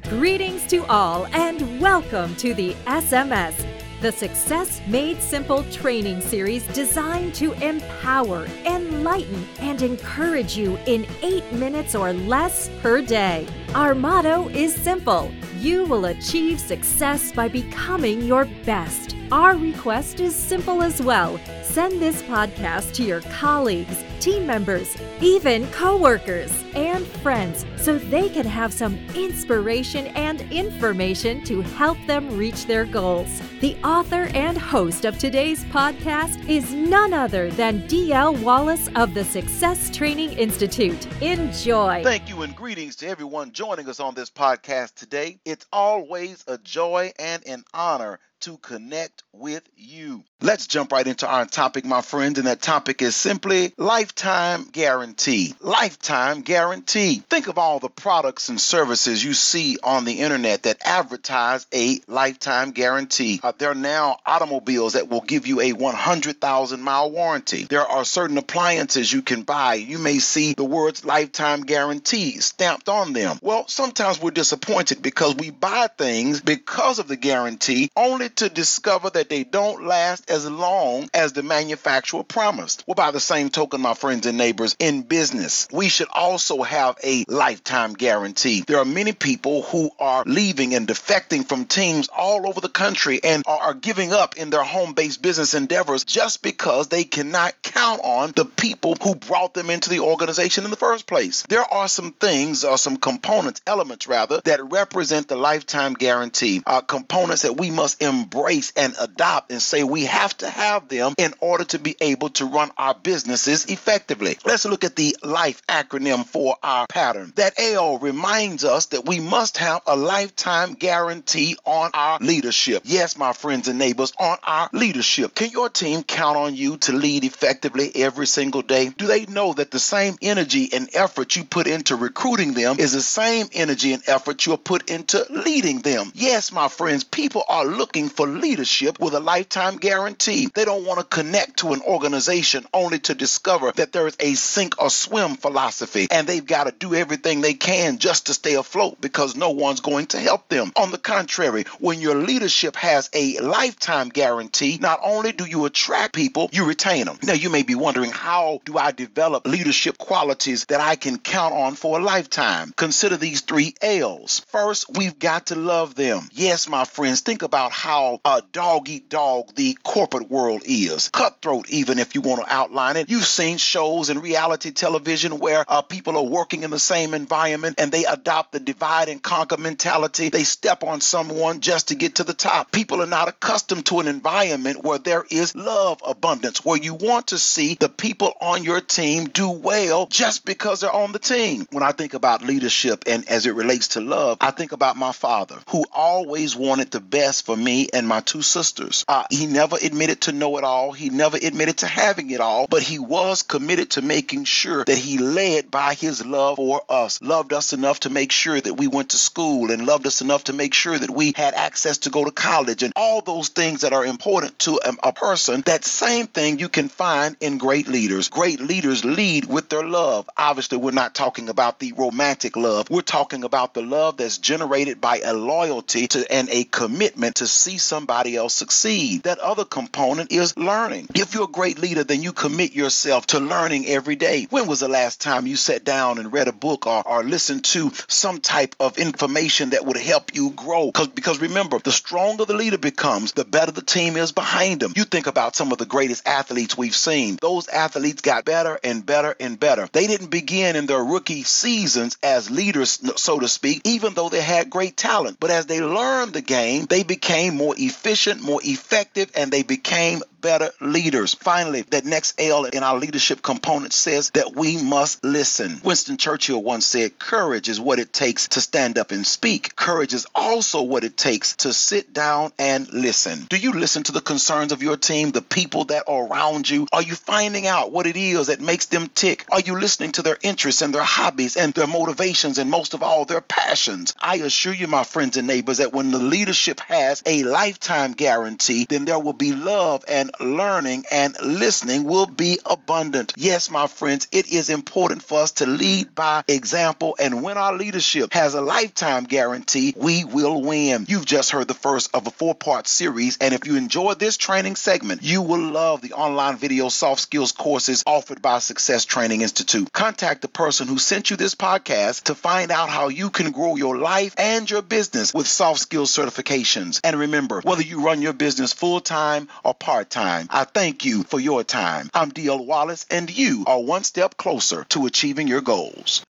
Greetings to all and welcome to the SMS, the Success Made Simple training series designed to empower, enlighten, and encourage you in 8 minutes or less per day. Our motto is simple: you will achieve success by becoming your best. Our request is simple as well. Send this podcast to your colleagues, team members, even coworkers, and friends so they can have some inspiration and information to help them reach their goals. The author and host of today's podcast is none other than D.L. Wallace of the Success Training Institute. Enjoy. Thank you and greetings to everyone joining us on this podcast today. It's always a joy and an honor to connect with you. Let's jump right into our topic, my friends, and that topic is simply lifetime guarantee. Lifetime guarantee. Think of all the products and services you see on the internet that advertise a lifetime guarantee. There are now automobiles that will give you a 100,000-mile warranty. There are certain appliances you can buy. You may see the words lifetime guarantee stamped on them. Well, sometimes we're disappointed because we buy things because of the guarantee only to discover that they don't last as long as the manufacturer promised. Well, by the same token, my friends and neighbors, in business, we should also have a lifetime guarantee. There are many people who are leaving and defecting from teams all over the country and are giving up in their home-based business endeavors just because they cannot count on the people who brought them into the organization in the first place. There are some things, or some components, elements rather, that represent the lifetime guarantee. Components that we must embrace and adopt and say we have to have them in order to be able to run our businesses effectively. Let's look at the LIFE acronym for our pattern. That L reminds us that we must have a lifetime guarantee on our leadership. Yes, my friends and neighbors, on our leadership. Can your team count on you to lead effectively every single day? Do they know that the same energy and effort you put into recruiting them is the same energy and effort you'll put into leading them? Yes, my friends, people are looking for leadership with a lifetime guarantee. They don't want to connect to an organization only to discover that there is a sink or swim philosophy and they've got to do everything they can just to stay afloat because no one's going to help them. On the contrary, when your leadership has a lifetime guarantee, not only do you attract people, you retain them. Now, you may be wondering, how do I develop leadership qualities that I can count on for a lifetime? Consider these 3 L's. First, we've got to love them. Yes, my friends, think about how dog-eat-dog the corporate world is. Cutthroat, even if you want to outline it. You've seen shows in reality television where people are working in the same environment and they adopt the divide and conquer mentality. They step on someone just to get to the top. People are not accustomed to an environment where there is love abundance, where you want to see the people on your team do well just because they're on the team. When I think about leadership and as it relates to love, I think about my father, who always wanted the best for me and my 2 sisters. He never admitted to know it all. He never admitted to having it all, but he was committed to making sure that he led by his love for us, loved us enough to make sure that we went to school and loved us enough to make sure that we had access to go to college and all those things that are important to a person. That same thing you can find in great leaders. Great leaders lead with their love. Obviously, we're not talking about the romantic love. We're talking about the love that's generated by a loyalty to and a commitment to see somebody else succeed. That other component is learning. If you're a great leader, then you commit yourself to learning every day. When was the last time you sat down and read a book or listened to some type of information that would help you grow? Because remember, the stronger the leader becomes, the better the team is behind them. You think about some of the greatest athletes we've seen. Those athletes got better and better and better. They didn't begin in their rookie seasons as leaders, so to speak, even though they had great talent. But as they learned the game, they became more efficient, more effective, and they became better leaders. Finally, that next L in our leadership component says that we must listen. Winston Churchill once said, courage is what it takes to stand up and speak. Courage is also what it takes to sit down and listen. Do you listen to the concerns of your team, the people that are around you? Are you finding out what it is that makes them tick? Are you listening to their interests and their hobbies and their motivations and most of all their passions? I assure you, my friends and neighbors, that when the leadership has a lifetime guarantee, then there will be love and learning and listening will be abundant. Yes, my friends, it is important for us to lead by example, and when our leadership has a lifetime guarantee, we will win. You've just heard the first of a 4-part series, and if you enjoyed this training segment, you will love the online video soft skills courses offered by Success Training Institute. Contact the person who sent you this podcast to find out how you can grow your life and your business with soft skills certifications. And remember, whether you run your business full-time or part-time, I thank you for your time. I'm D.L. Wallace, and you are one step closer to achieving your goals.